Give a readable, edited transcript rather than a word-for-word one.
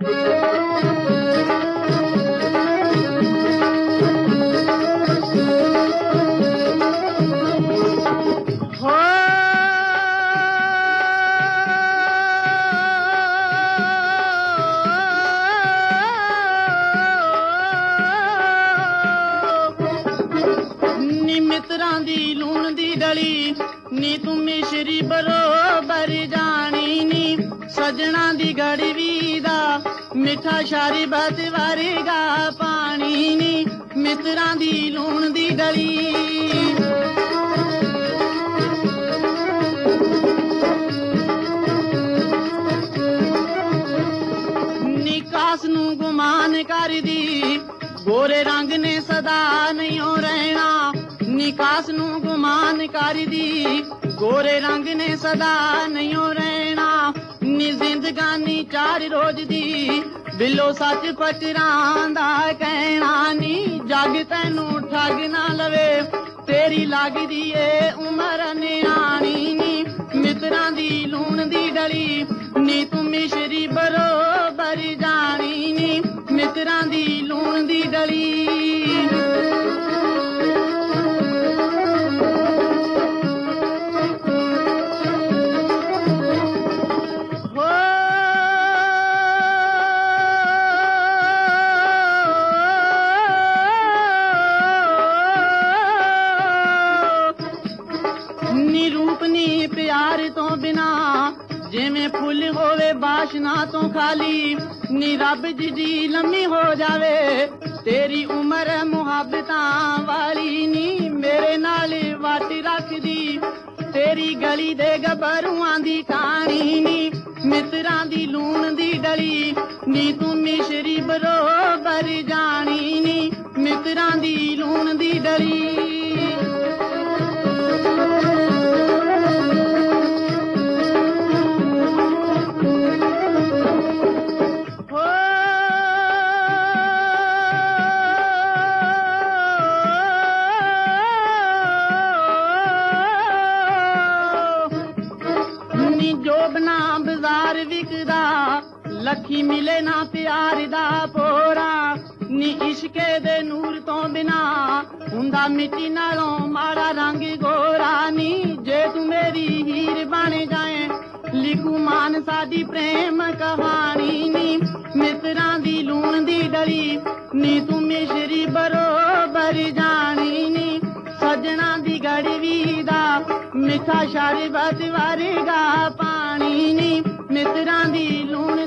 ਮਿੱਤਰਾਂ ਦੀ ਲੂਣ ਦੀ ਡਲੀ ਨੀ ਤੂੰ ਮਿਸ਼ਰੀ ਬਰੋਬਰ ਜਾਣੀ ਨੀ ਸਜਣਾ ਦੀ ਗੜਵੀ ਦਾ ਮਿੱਠਾ ਸ਼ਰਬਤ ਵਰਗਾ ਪਾਣੀ ਨੀ ਮਿੱਤਰਾਂ ਦੀ ਲੂਣ ਦੀ ਡਲੀ ਨਿਕਾਸ ਨੂੰ ਗੁਮਾਨ ਕਰਦੀ ਗੋਰੇ ਰੰਗ ਨੇ ਸਦਾ ਨਹੀਂ ਰਹਿਣਾ ਨਿਕਾਸ ਨੂੰ ਗੁਮਾਨ ਕਰਦੀ ਗੋਰੇ ਰੰਗ ਨੇ ਸਦਾ ਨਹੀਂ ਰਹਿਣਾ ਨੀ ਜ਼ਿੰਦਗਾਨੀ ਚਾਰ ਰੋਜ਼ ਦੀ ਬਿੱਲੋ ਸੱਚ ਪਚਰਾਂ ਦਾ ਕਹਿਣਾ ਨੀ ਜੱਗ ਤੈਨੂੰ ਠੱਗ ਨਾ ਲਵੇ ਤੇਰੀ ਲੱਗਦੀ ਏ ਉਮਰ ਨਿਆਣੀ ਨੀ ਮਿੱਤਰਾਂ ਦੀ ਲੂਣ ਦੀ ਡਲੀ ਨੀ ਤੂੰ ਮਿਸ਼ਰੀ ਬਰੋਬਰ ਜਾਣੀ ਨੀ ਮਿੱਤਰਾਂ ਦੀ ਲੂਣ ਦੀ ਡਲੀ ਨੀ ਪਿਆਰ ਤੋਂ ਬਿਨਾ ਜਿਵੇਂ ਫੁੱਲ ਹੋਵੇ ਬਾਸ਼ਨਾ ਤੋਂ ਖਾਲੀ ਨੀ ਰੱਬ ਜੀ ਲੰਮੀ ਹੋ ਜਾਵੇ ਤੇਰੀ ਉਮਰ ਮੁਹੱਬਤਾਂ ਵਾਲੀ ਨੀ ਮੇਰੇ ਨਾਲ ਵਾਟ ਰੱਖਦੀ ਤੇਰੀ ਗਲੀ ਦੇ ਗੱਭਰੂਆਂ ਦੀ ਕਹਾਣੀ ਨੀ ਮਿੱਤਰਾਂ ਦੀ ਲੂਣ ਦੀ ਡਲੀ ਨੀ ਤੂੰ ਮਿਸ਼ਰੀ ਬਰੋਬਰ ਜਾਣੀ ਨੀ ਮਿੱਤਰਾਂ ਦੀ ਲੂਣ ਦੀ ਡਲੀ ਜੋਬਨਾ ਬਾਜ਼ਾਰ ਵਿਕਦਾ ਲੱਖੀ ਮਿਲੇ ਨਾ ਪਿਆਰ ਦਾ ਪੋਰਾ ਨੀ ਇਸ਼ਕੇ ਦੇ ਨੂਰ ਤੋਂ ਬਿਨਾ ਹੁੰਦਾ ਮਿੱਟੀ ਨਾਲੋਂ ਮਾੜਾ ਰੰਗ ਗੋਰਾ ਨੀ ਜੇ ਤੂੰ ਮੇਰੀ ਹੀਰ ਬਣ ਜਾਏ ਲਿਖੂ ਮਾਨ ਸਾਡੀ ਪ੍ਰੇਮ ਕਹਾਣੀ ਨੀ ਮਿੱਤਰਾਂ ਦੀ ਲੂਣ ਦੀ ਡਲੀ ਨੀ ਤੂੰ ਮਿਸ਼ਰੀ ਬਰੋਬਰ ਜਾਣੀ ਨੀ ਸਜਣਾ ਦੀ ਗੜਵੀ ਦਾ ਮਿੱਠਾ ਸ਼ਰਬਤ ਵਰਗਾ ਪਾਣੀ ਨੀ ਮਿੱਤਰਾਂ ਦੀ ਲੂਣ